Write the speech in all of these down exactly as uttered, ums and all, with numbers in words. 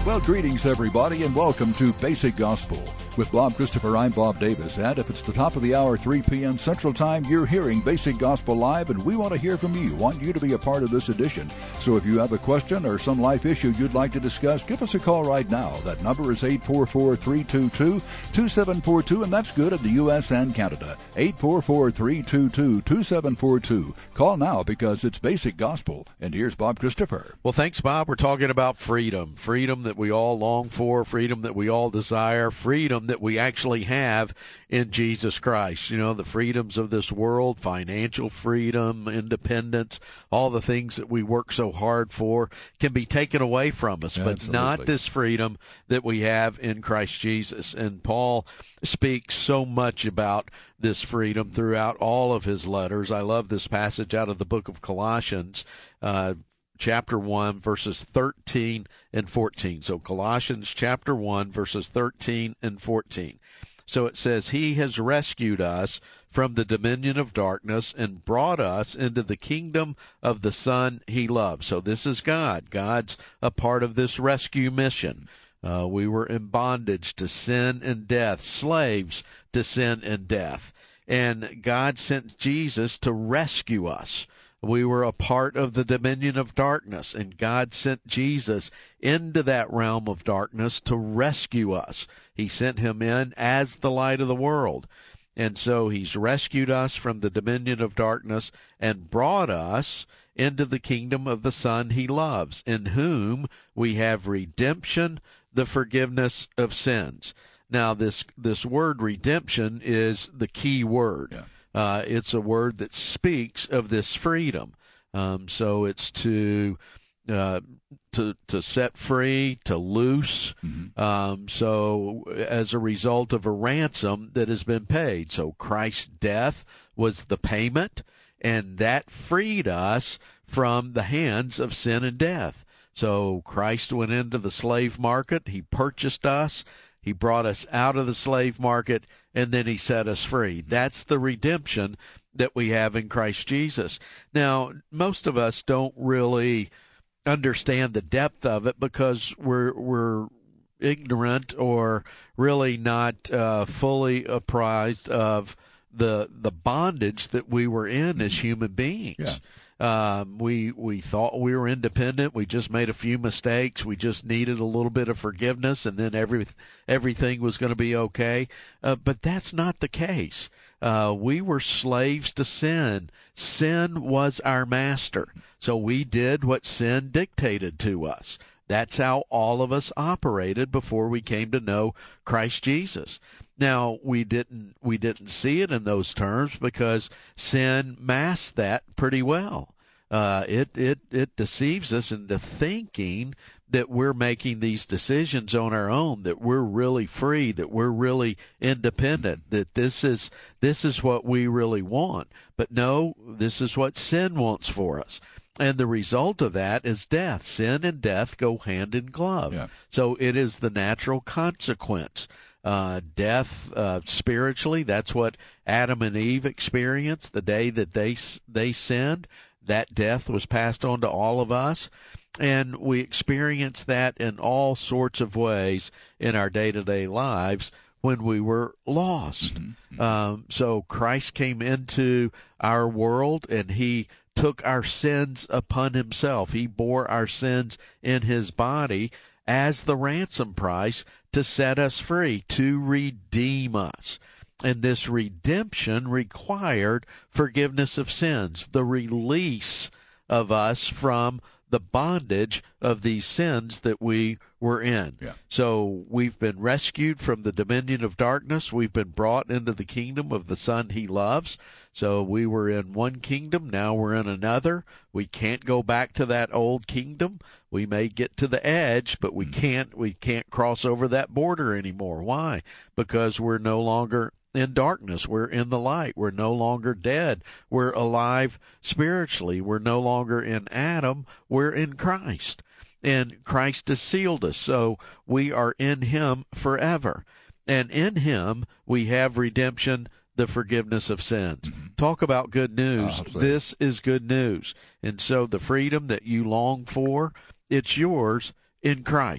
Well, greetings, everybody, and welcome to Basic Gospel. With Bob Christopher, I'm Bob Davis, and if it's the top of the hour, three p.m. Central Time, you're hearing Basic Gospel Live, and we want to hear from you, want you to be a part of this edition. So if you have a question or some life issue you'd like to discuss, give us a call right now. That number is eight four four, three two two, two seven four two, and that's good in the U S and Canada. eight four four, three two two, two seven four two. Call now because it's Basic Gospel, and here's Bob Christopher. Well, thanks, Bob. We're talking about freedom, freedom that we all long for, freedom that we all desire, freedom that we actually have in Jesus Christ. You know, the freedoms of this world, financial freedom, independence, all the things that we work so hard for can be taken away from us, but Absolutely. not this freedom that we have in Christ Jesus. And Paul speaks so much about this freedom throughout all of his letters. I love this passage out of the book of Colossians, uh, chapter one, verses thirteen and fourteen. So Colossians chapter one, verses thirteen and fourteen. So it says, He has rescued us from the dominion of darkness and brought us into the kingdom of the Son He loves. So this is God. God's a part of this rescue mission. Uh, we were in bondage to sin and death, slaves to sin and death. And God sent Jesus to rescue us. We were a part of the dominion of darkness, and God sent Jesus into that realm of darkness to rescue us. He sent him in as the light of the world. And so he's rescued us from the dominion of darkness and brought us into the kingdom of the Son he loves, in whom we have redemption, the forgiveness of sins. Now, this, this word redemption is the key word. Yeah. Uh, it's a word that speaks of this freedom. Um, so it's to uh, to to set free, to loose. Mm-hmm. Um, so as a result of a ransom that has been paid. So Christ's death was the payment, and that freed us from the hands of sin and death. So Christ went into the slave market. He purchased us. He brought us out of the slave market, and then he set us free. That's the redemption that we have in Christ Jesus. Now, most of us don't really understand the depth of it because we're we're ignorant or really not uh, fully apprised of the the bondage that we were in as human beings. Yeah. Um, we we thought we were independent. We just made a few mistakes. We just needed a little bit of forgiveness, and then every everything was going to be okay. Uh, but that's not the case. Uh, we were slaves to sin. Sin was our master. So we did what sin dictated to us. That's how all of us operated before we came to know Christ Jesus. Now, we didn't we didn't see it in those terms because sin masked that pretty well. Uh, it it it deceives us into thinking that we're making these decisions on our own, that we're really free, that we're really independent, that this is this is what we really want. But no, this is what sin wants for us. And the result of that is death. Sin and death go hand in glove. Yeah. So it is the natural consequence. Uh, death uh, spiritually, that's what Adam and Eve experienced the day that they they sinned. That death was passed on to all of us. And we experience that in all sorts of ways in our day-to-day lives when we were lost. Mm-hmm. Um, so Christ came into our world, and he took our sins upon himself. He bore our sins in his body as the ransom price to set us free, to redeem us. And this redemption required forgiveness of sins, the release of us from the bondage of these sins that we were in. Yeah. So we've been rescued from the dominion of darkness. We've been brought into the kingdom of the Son he loves. So we were in one kingdom, now we're in another. We can't go back to that old kingdom. We may get to the edge, but we can't we can't cross over that border anymore. Why? Because we're no longer in darkness. We're in the light. We're no longer dead. We're alive spiritually. We're no longer in Adam. We're in Christ. And Christ has sealed us, so we are in him forever. And in him we have redemption, the forgiveness of sins. Mm-hmm. Talk about good news. Oh, this is good news. And so the freedom that you long for, it's yours in Christ.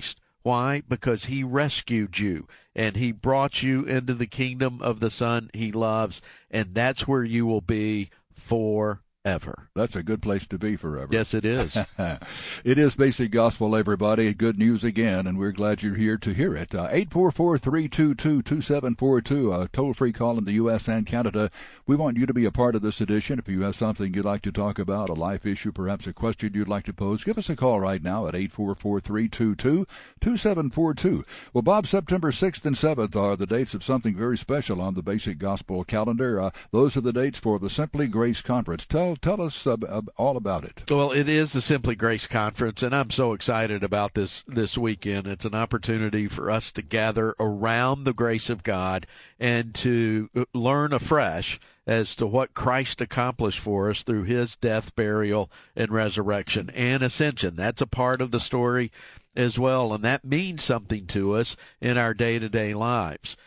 Why? Because he rescued you, and he brought you into the kingdom of the Son he loves, and that's where you will be forever. That's a good place to be forever. Yes, it is. It is Basic Gospel, everybody. Good news again, and we're glad you're here to hear it. Uh, eight four four, three two two, two seven four two, a toll-free call in the U S and Canada. We want you to be a part of this edition. If you have something you'd like to talk about, a life issue, perhaps a question you'd like to pose, give us a call right now at eight four four, three two two, two seven four two. Well, Bob, September sixth and seventh are the dates of something very special on the Basic Gospel calendar. Uh, those are the dates for the Simply Grace Conference. Tell tell us uh, uh, all about it. Well, it is the Simply Grace Conference, and I'm so excited about this this weekend. It's an opportunity for us to gather around the grace of God and to learn afresh as to what Christ accomplished for us through his death, burial, and resurrection and ascension. That's a part of the story as well, and that means something to us in our day-to-day lives.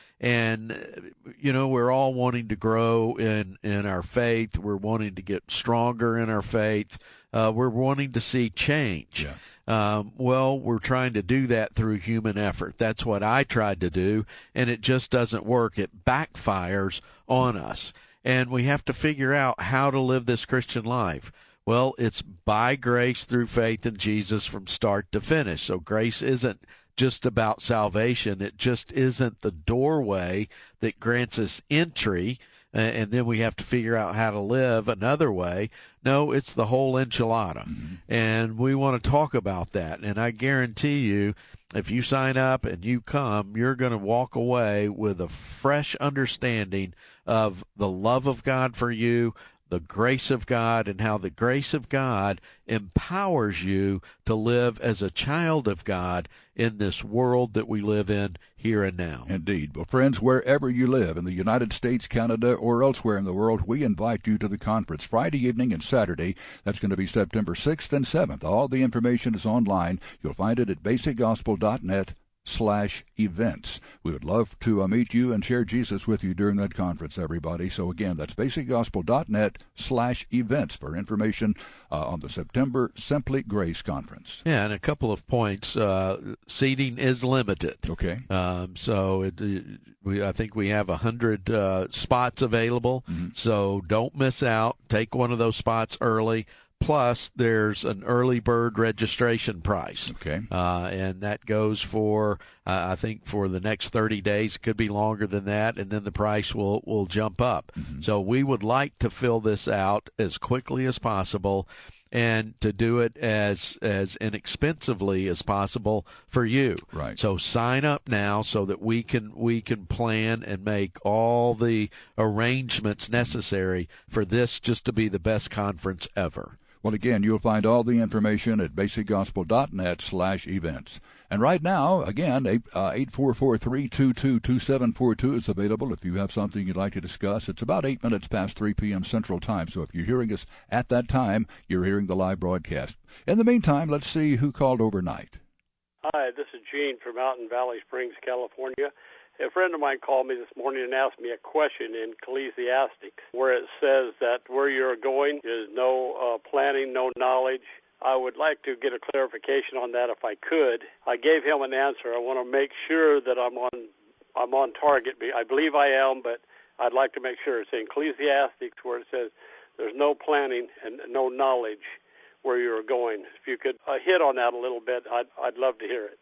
And, you know, we're all wanting to grow in, in our faith. We're wanting to get stronger in our faith. Uh, we're wanting to see change. Yeah. Um, well, we're trying to do that through human effort. That's what I tried to do, and it just doesn't work. It backfires on us. And we have to figure out how to live this Christian life. Well, it's by grace through faith in Jesus from start to finish. So grace isn't just about salvation. It just isn't the doorway that grants us entry, uh, and then we have to figure out how to live another way. No, it's the whole enchilada. Mm-hmm. And we want to talk about that. And I guarantee you, if you sign up and you come, you're going to walk away with a fresh understanding of the love of God for you, the grace of God, and how the grace of God empowers you to live as a child of God in this world that we live in here and now. Indeed. Well, friends, wherever you live, in the United States, Canada, or elsewhere in the world, we invite you to the conference Friday evening and Saturday. That's going to be September sixth and seventh. All the information is online. You'll find it at basic gospel dot net slash events. We would love to uh, meet you and share Jesus with you during that conference, everybody. So again, that's basic gospel dot net slash events for information uh, on the September Simply Grace Conference. Yeah, and a couple of points. Uh, seating is limited. Okay. Um, so it, we, I think we have one hundred uh, spots available. Mm-hmm. So don't miss out. Take one of those spots early. Plus, there's an early bird registration price. Okay. Uh, and that goes for, uh, I think, for the next thirty days. It could be longer than that, and then the price will, will jump up. Mm-hmm. So we would like to fill this out as quickly as possible and to do it as as inexpensively as possible for you. Right. So sign up now so that we can we can plan and make all the arrangements necessary for this just to be the best conference ever. Well, again, you'll find all the information at basic gospel dot net slash events. And right now, again, eight four four, three two two, two seven four two is available if you have something you'd like to discuss. It's about eight minutes past three p.m. Central Time, so if you're hearing us at that time, you're hearing the live broadcast. In the meantime, let's see who called overnight. Hi, this is Gene from Mountain Valley Springs, California. A friend of mine called me this morning and asked me a question in Ecclesiastes, where it says that where you're going is no uh, planning, no knowledge. I would like to get a clarification on that if I could. I gave him an answer. I want to make sure that I'm on I'm on target. I believe I am, but I'd like to make sure. It's in Ecclesiastes where it says there's no planning and no knowledge where you're going. If you could uh, hit on that a little bit, I'd, I'd love to hear it.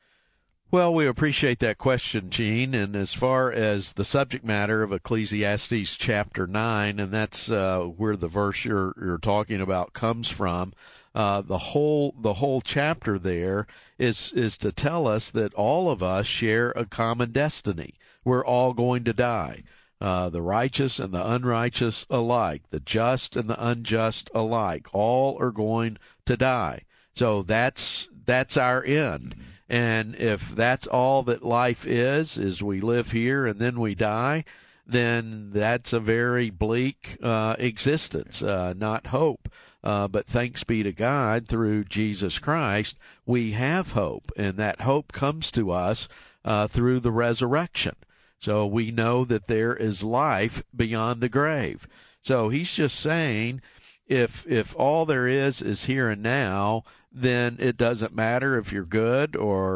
Well, we appreciate that question, Gene. And as far as the subject matter of Ecclesiastes chapter nine, and that's uh, where the verse you're, you're talking about comes from, uh, the whole the whole chapter there is is to tell us that all of us share a common destiny. We're all going to die. Uh, the righteous and the unrighteous alike, the just and the unjust alike, all are going to die. So that's that's our end. Mm-hmm. And if that's all that life is, is we live here and then we die, then that's a very bleak uh, existence, uh, not hope. Uh, but thanks be to God, through Jesus Christ, we have hope, and that hope comes to us uh, through the resurrection. So we know that there is life beyond the grave. So he's just saying, if if all there is is here and now, then it doesn't matter if you're good or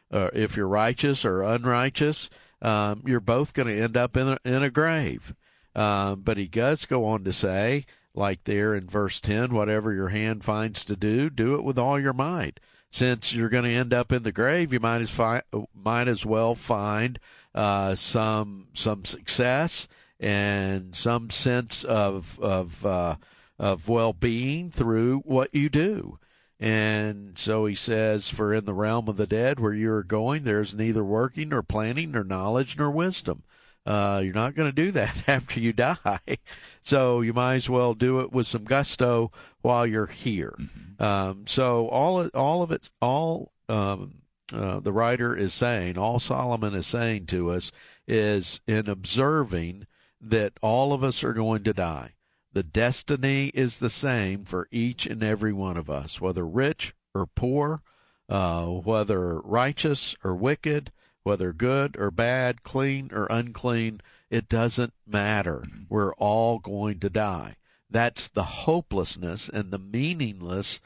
uh, if you're righteous or unrighteous, um, you're both going to end up in a, in a grave. Um, but he does go on to say, like there in verse ten, whatever your hand finds to do, do it with all your might. Since you're going to end up in the grave, you might as fi- might as well find uh, some some success and some sense of of uh, of well-being through what you do. And so he says, for in the realm of the dead where you are going, there is neither working nor planning nor knowledge nor wisdom. Uh, you're not going to do that after you die. So you might as well do it with some gusto while you're here. Mm-hmm. Um, so all, all of it's all, um, uh, the writer is saying, all Solomon is saying to us is in observing that all of us are going to die. The destiny is the same for each and every one of us, whether rich or poor, uh, whether righteous or wicked, whether good or bad, clean or unclean, it doesn't matter. We're all going to die. That's the hopelessness and the meaninglessness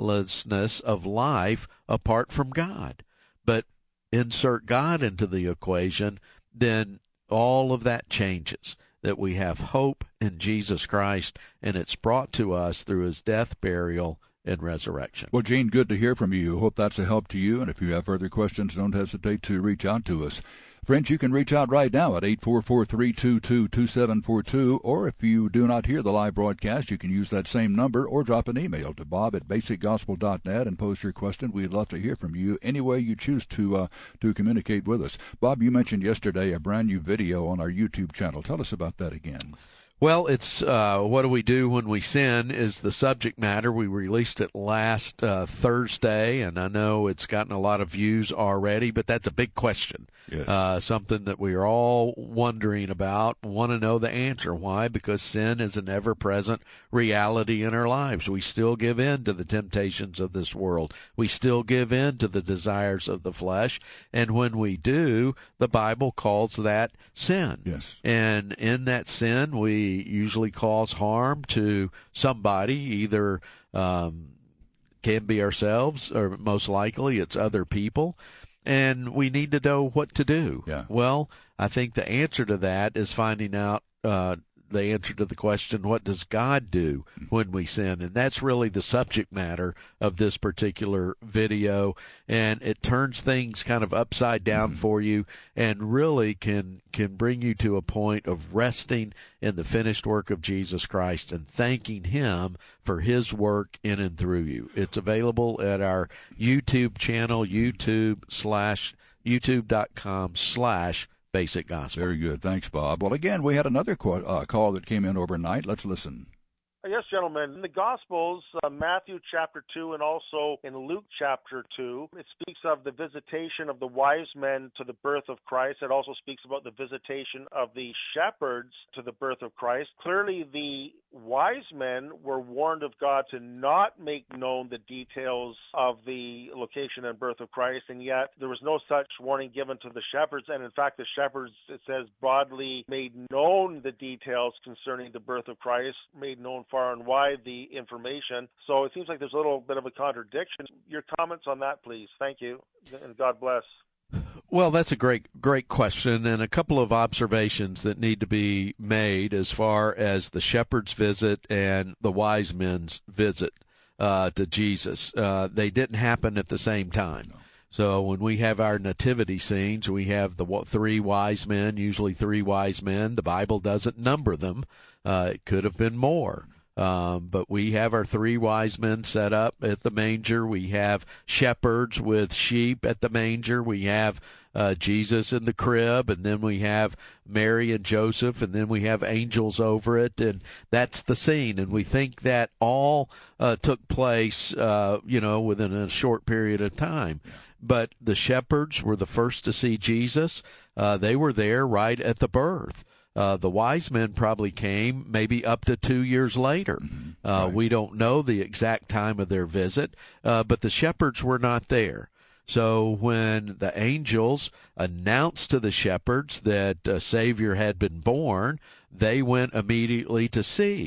of life apart from God. But insert God into the equation, then all of that changes. That we have hope in Jesus Christ, and it's brought to us through his death, burial, and resurrection. Well, Gene, good to hear from you. Hope that's a help to you, and if you have further questions, don't hesitate to reach out to us. Friends, you can reach out right now at eight four four, three two two, two seven four two, or if you do not hear the live broadcast, you can use that same number or drop an email to bob at basic gospel dot net and post your question. We'd love to hear from you any way you choose to uh, to communicate with us. Bob, you mentioned yesterday a brand new video on our YouTube channel. Tell us about that again. Well, it's uh, what do we do when we sin is the subject matter. We released it last uh, Thursday, and I know it's gotten a lot of views already, but that's a big question. Yes. Uh, something that we are all wondering about, want to know the answer. Why? Because sin is an ever-present reality in our lives. We still give in to the temptations of this world. We still give in to the desires of the flesh, and when we do, the Bible calls that sin. Yes. And in that sin, we usually cause harm to somebody, either um, can be ourselves or most likely it's other people, and we need to know what to do. Yeah. Well, I think the answer to that is finding out uh, the answer to the question, what does God do when we sin? And that's really the subject matter of this particular video, and it turns things kind of upside down mm-hmm. for you and really can can bring you to a point of resting in the finished work of Jesus Christ and thanking him for his work in and through you. It's available at our YouTube channel, YouTube slash youtube.com slash Basic Gospel. Very good. Thanks, Bob. Well, again, we had another qu- uh, call that came in overnight. Let's listen. Yes, gentlemen. In the Gospels, uh, Matthew chapter two and also in Luke chapter two, it speaks of the visitation of the wise men to the birth of Christ. It also speaks about the visitation of the shepherds to the birth of Christ. Clearly, the wise men were warned of God to not make known the details of the location and birth of Christ, and yet there was no such warning given to the shepherds. And in fact, the shepherds, it says, broadly made known the details concerning the birth of Christ, made known far and wide the information. So it seems like there's a little bit of a contradiction. Your comments on that, please. Thank you, and God bless. Well, that's a great, great question, and a couple of observations that need to be made as far as the shepherd's visit and the wise men's visit uh, to Jesus. Uh, they didn't happen at the same time. No. So when we have our nativity scenes, we have the three wise men, usually three wise men. The Bible doesn't number them. Uh, it could have been more. Um, but we have our three wise men set up at the manger. We have shepherds with sheep at the manger. We have uh, Jesus in the crib, and then we have Mary and Joseph, and then we have angels over it, and that's the scene. And we think that all uh, took place, uh, you know, within a short period of time. But the shepherds were the first to see Jesus. Uh, they were there right at the birth. Uh, the wise men probably came maybe up to two years later. Mm-hmm. Uh, right. We don't know the exact time of their visit, uh, but the shepherds were not there. So when the angels announced to the shepherds that a Savior had been born, they went immediately to see.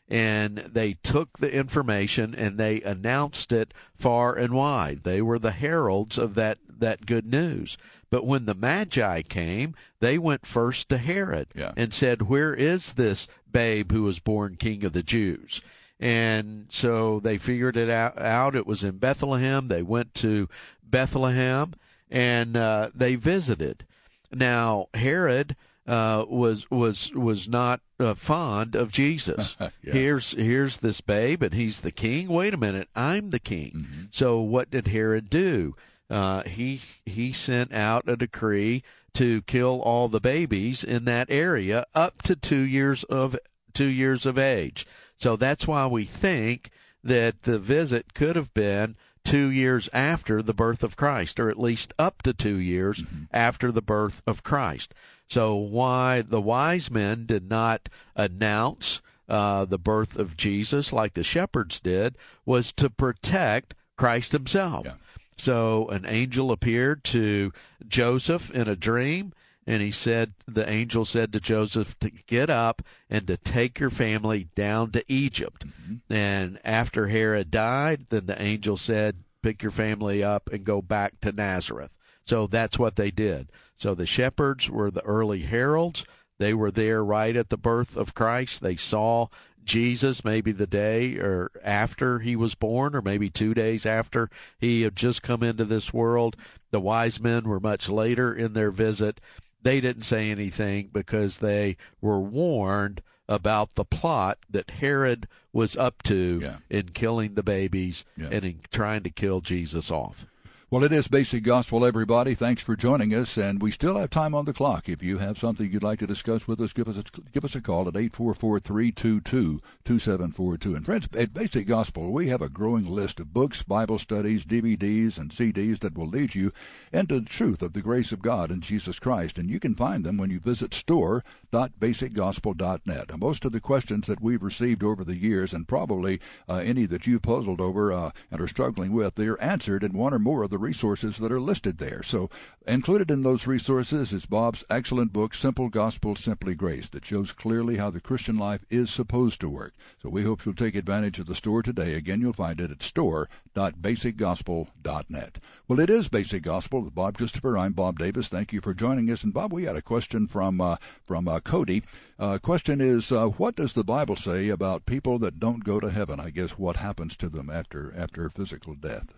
and they took the information and they announced it far and wide. They were the heralds of that, that good news. But when the Magi came, they went first to Herod yeah. and said, "Where is this babe who was born King of the Jews?" And so they figured it out. out. It was in Bethlehem. They went to Bethlehem, and uh, they visited. Now, Herod uh, was was was not uh, fond of Jesus. yeah. Here's here's this babe, and he's the king. Wait a minute, I'm the king. Mm-hmm. So what did Herod do? Uh, he he sent out a decree to kill all the babies in that area up to two years of two years of age. So that's why we think that the visit could have been two years after the birth of Christ, or at least up to two years mm-hmm. after the birth of Christ. So why the wise men did not announce uh, the birth of Jesus like the shepherds did was to protect Christ himself. Yeah. So an angel appeared to Joseph in a dream, and he said, the angel said to Joseph to get up and to take your family down to Egypt. Mm-hmm. And after Herod died, then the angel said, pick your family up and go back to Nazareth. So that's what they did. So the shepherds were the early heralds. They were there right at the birth of Christ. They saw Jesus maybe the day or after he was born, or maybe two days after he had just come into this world. The wise men were much later in their visit. They didn't say anything because they were warned about the plot that Herod was up to yeah. in killing the babies yeah. and in trying to kill Jesus off. Well, it is Basic Gospel, everybody. Thanks for joining us, and we still have time on the clock. If you have something you'd like to discuss with us, give us a, give us a call at eight four four, three two two, two seven four two. And friends, at Basic Gospel, we have a growing list of books, Bible studies, D V Ds, and C Ds that will lead you into the truth of the grace of God in Jesus Christ. And you can find them when you visit store dot basic gospel dot net. Most of the questions that we've received over the years, and probably uh, any that you've puzzled over uh, and are struggling with, they're answered in one or more of the resources that are listed there. So included in those resources is Bob's excellent book, Simple Gospel, Simply Grace, that shows clearly how the Christian life is supposed to work. So we hope you'll take advantage of the store today. Again, you'll find it at store dot basic gospel dot net. Well, it is Basic Gospel with Bob Christopher. I'm Bob Davis. Thank you for joining us. And Bob, we had a question from uh, from uh, Cody. Uh, question is, uh, what does the Bible say about people that don't go to heaven? I guess what happens to them after after physical death?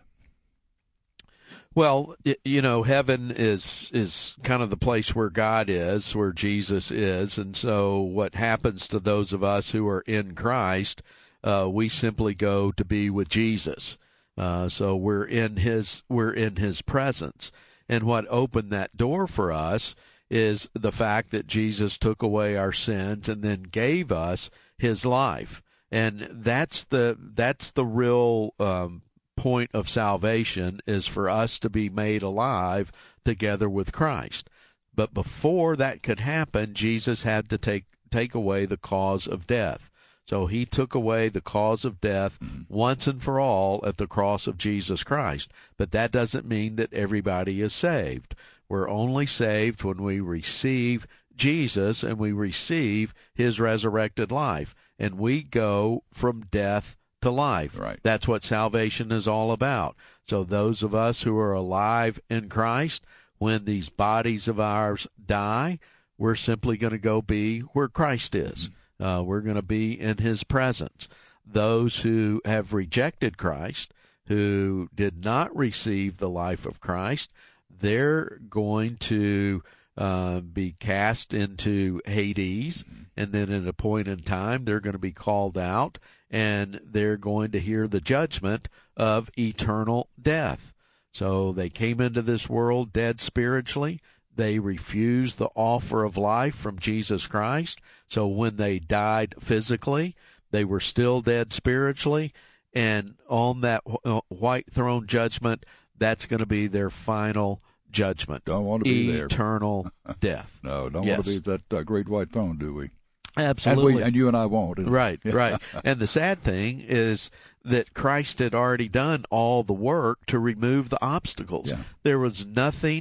Well, you know, heaven is is kind of the place where God is, where Jesus is, and so what happens to those of us who are in Christ, uh, we simply go to be with Jesus. Uh, so we're in his we're in his presence, and what opened that door for us is the fact that Jesus took away our sins and then gave us his life, and that's the that's the real Um, point of salvation, is for us to be made alive together with Christ. But before that could happen, Jesus had to take take away the cause of death. So he took away the cause of death mm-hmm. once and for all at the cross of Jesus Christ. But that doesn't mean that everybody is saved. We're only saved when we receive Jesus and we receive his resurrected life, and we go from death to life. Right. That's what salvation is all about. So those of us who are alive in Christ, when these bodies of ours die, we're simply going to go be where Christ is. Mm-hmm. Uh, we're going to be in his presence. Those who have rejected Christ, who did not receive the life of Christ, they're going to uh, be cast into Hades, mm-hmm. and then at a point in time, they're going to be called out, and they're going to hear the judgment of eternal death. So they came into this world dead spiritually. They refused the offer of life from Jesus Christ. So when they died physically, they were still dead spiritually. And on that white throne judgment, that's going to be their final judgment. Don't want to be there. Eternal death. No, don't yes. want to be at that uh, great white throne, do we? Absolutely. And, we, and you and I won't. Right, right. And the sad thing is that Christ had already done all the work to remove the obstacles. Yeah. There was nothing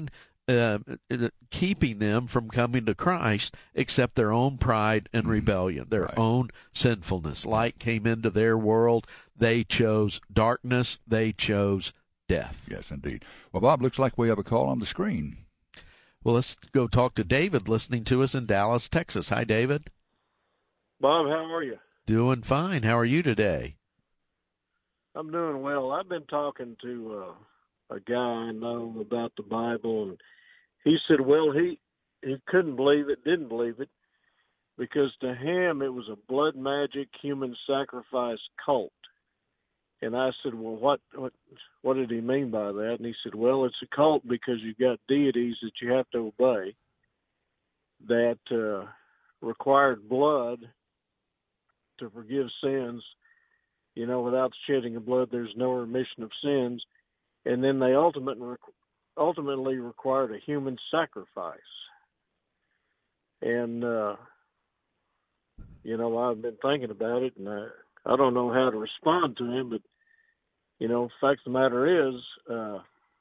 uh, keeping them from coming to Christ except their own pride and rebellion, their right. own sinfulness. Light came into their world. They chose darkness. They chose death. Yes, indeed. Well, Bob, looks like we have a call on the screen. Well, let's go talk to David, listening to us in Dallas, Texas. Hi, David. Bob, how are you? Doing fine. How are you today? I'm doing well. I've been talking to uh, a guy I know about the Bible, and he said, well, he, he couldn't believe it, didn't believe it, because to him it was a blood magic human sacrifice cult. And I said, well, what, what what did he mean by that? And he said, well, it's a cult because you've got deities that you have to obey that uh, required blood to forgive sins. You know, without shedding of blood, there's no remission of sins. And then they ultimately, ultimately required a human sacrifice. And, uh, you know, I've been thinking about it, and I, I don't know how to respond to him, but, you know, the fact of the matter is, uh,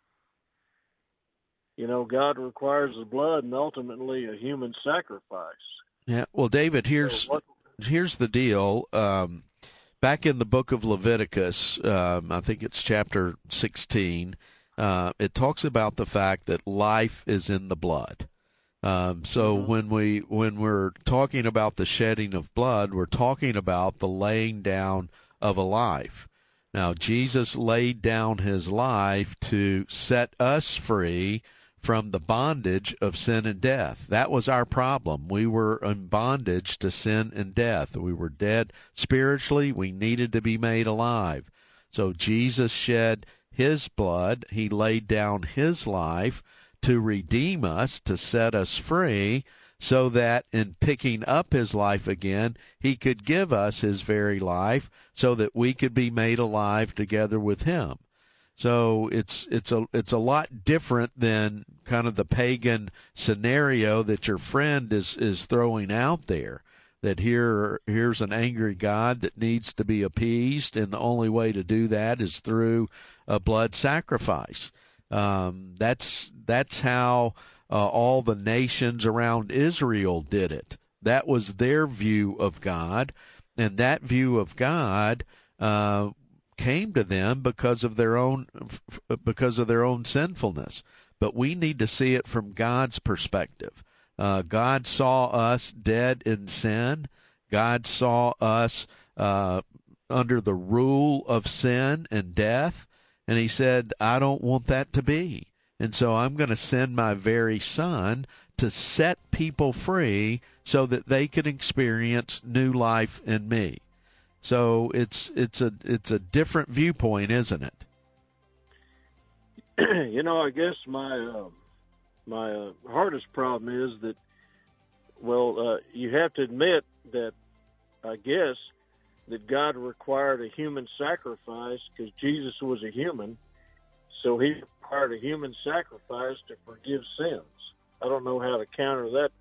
you know, God requires the blood and ultimately a human sacrifice. Yeah. Well, David, here's so what, here's the deal. Um, back in the book of Leviticus, um, I think it's chapter sixteen, uh, it talks about the fact that life is in the blood. Um, so mm-hmm. when we when we're talking about the shedding of blood, we're talking about the laying down of a life. Now, Jesus laid down his life to set us free from the bondage of sin and death. That was our problem. We were in bondage to sin and death. We were dead spiritually. We needed to be made alive. So Jesus shed his blood. He laid down his life to redeem us, to set us free, so that in picking up his life again, he could give us his very life so that we could be made alive together with him. So it's it's a it's a lot different than kind of the pagan scenario that your friend is, is throwing out there, that here here's an angry God that needs to be appeased, and the only way to do that is through a blood sacrifice. Um, that's that's how uh, all the nations around Israel did it. That was their view of God, and that view of God uh, came to them because of their own because of their own sinfulness. But we need to see it from God's perspective. Uh, God saw us dead in sin. God saw us uh, under the rule of sin and death. And he said, I don't want that to be. And so I'm going to send my very son to set people free so that they can experience new life in me. So it's it's a it's a different viewpoint, isn't it? You know, I guess my uh, my uh, hardest problem is that, well, uh, you have to admit that, I guess, that God required a human sacrifice because Jesus was a human, so he required a human sacrifice to forgive sins. I don't know how to counter that.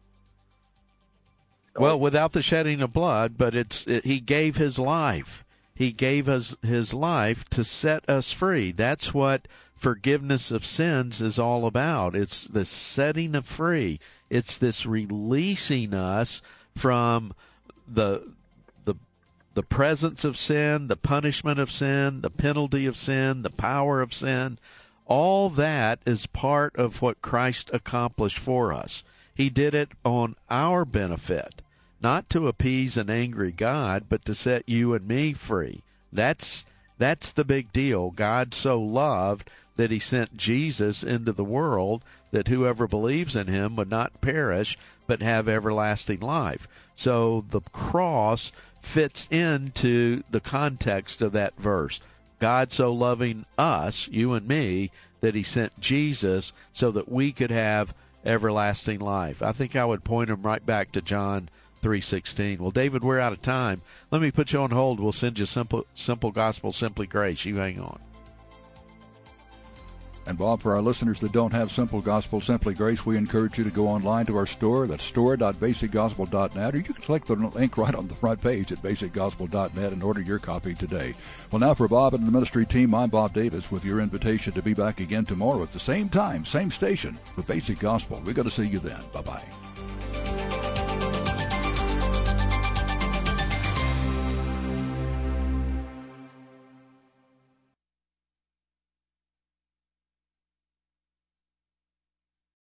Well, without the shedding of blood, but it's it, he gave his life. He gave us his life to set us free. That's what forgiveness of sins is all about. It's the setting of free. It's this releasing us from the the the presence of sin, the punishment of sin, the penalty of sin, the power of sin. All that is part of what Christ accomplished for us. He did it on our benefit, not to appease an angry God, but to set you and me free. That's that's the big deal. God so loved that he sent Jesus into the world that whoever believes in him would not perish but have everlasting life. So the cross fits into the context of that verse. God so loving us, you and me, that he sent Jesus so that we could have everlasting life. I think I would point him right back to John three sixteen. Well, David, we're out of time. Let me put you on hold. We'll send you simple, simple gospel, simply grace. You hang on. And Bob, for our listeners that don't have Simple Gospel, Simply Grace, we encourage you to go online to our store. That's store dot basic gospel dot net, or you can click the link right on the front page at basic gospel dot net and order your copy today. Well, now for Bob and the ministry team, I'm Bob Davis with your invitation to be back again tomorrow at the same time, same station with Basic Gospel. We're going to see you then. Bye-bye.